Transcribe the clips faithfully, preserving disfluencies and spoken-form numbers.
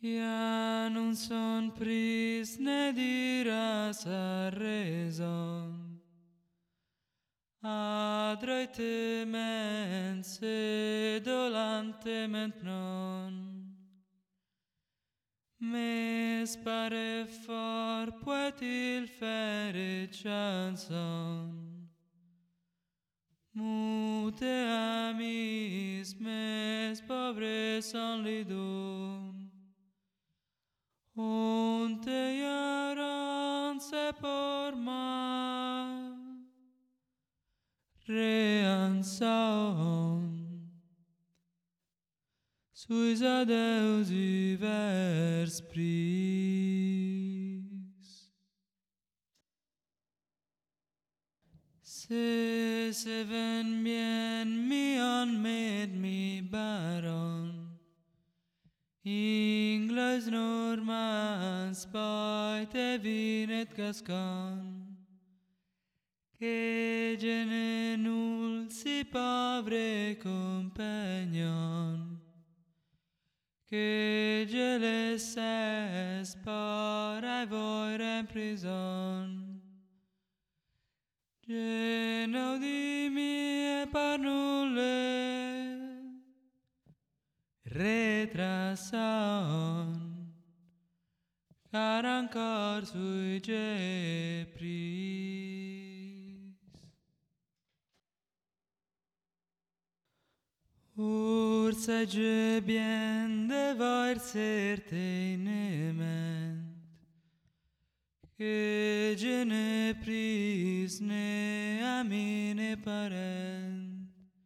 Ja non son pris ne diras a raison, adroitement se dolantement non, mes pare for poet-il faire chanson, mute amis mes pobres son lidum, Onte yaran se por ma reanson suis a Deus divers pris. Se se ven bien mi an med mi baron, Ingles Normans Poite vinet Gascon, que je ne nul si pauvre compagnon, que je laisse par avoir en prison. Je n'audi mi par nulle retrason, car encore sui je pris. Or sage bien devoir certainement que je ne pris ne ami ne parent,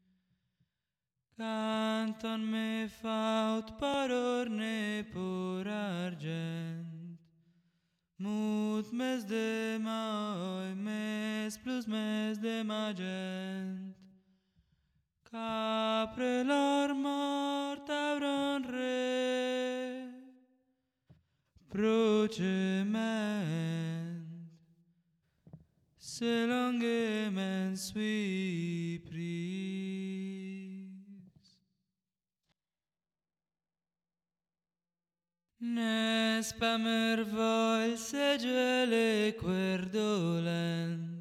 quand on me faut par orne pour argent, mut mes de moi, mes plus mes de magent, qu'après leur mort avron re, prochement, se longuement suis pris. N'est-ce pas merveille si je le cuer dolent,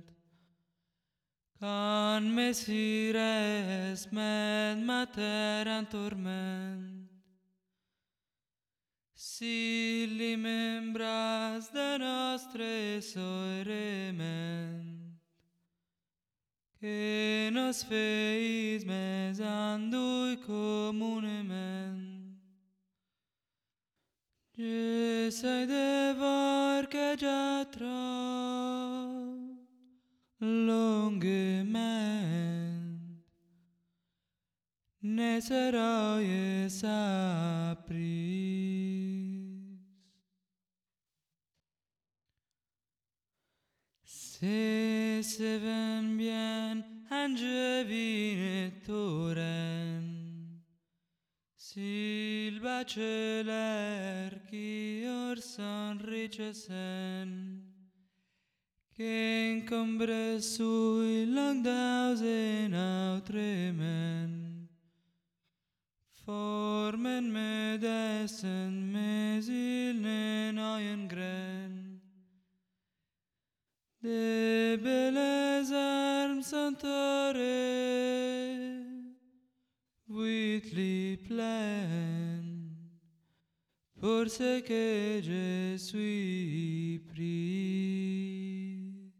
quand messires med mater en torment, si li membras de nostre soirement, que nos feis mes andui communement, je sais devoir que ja trop longuement ne serai appris. Si se ven bien and je vine torrent, S'il bachelor qui orson richesen, qu'encombre sui long dausen outremen, formen me dessen mes il ne noyen gren, de belles armes santore, Whitley plein, pour ce que je suis pris.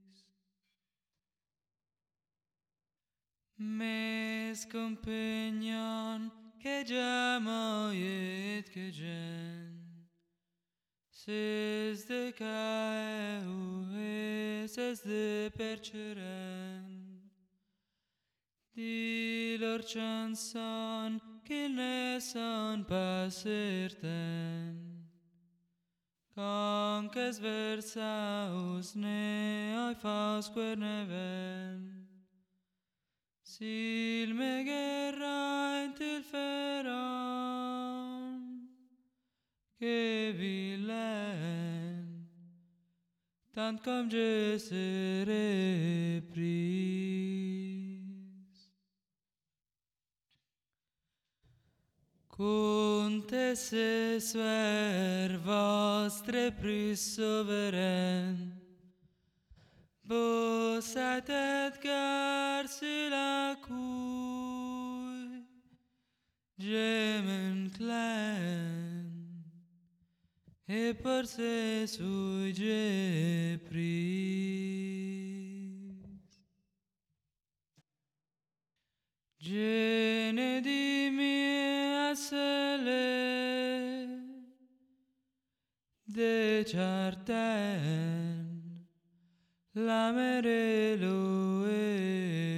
Mes compagnons que jamais que j'aime, c'est de caeu et c'est de percheren, Di lor chanson qu'ils ne sont pas certains, quand qu'es versaus ne ai faus querneven, s'il me guerrain til feron, que vilain, tant comme je serai pris. Contesse sver vostre plus souverain, vos êtes Edgar sur la couille, je m'incline, et pour ces souilles j'ai pris. Je ne dis mieux à celle de Chartaine, la mer est louée.